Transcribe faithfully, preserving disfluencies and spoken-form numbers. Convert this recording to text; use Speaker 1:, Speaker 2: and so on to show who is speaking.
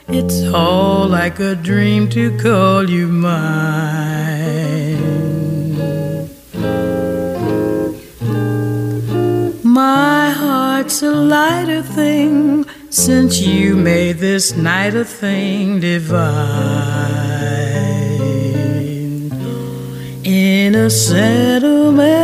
Speaker 1: It's all like a dream to call you mine. My heart's a lighter thing since you made this night a thing divine. In a sentimental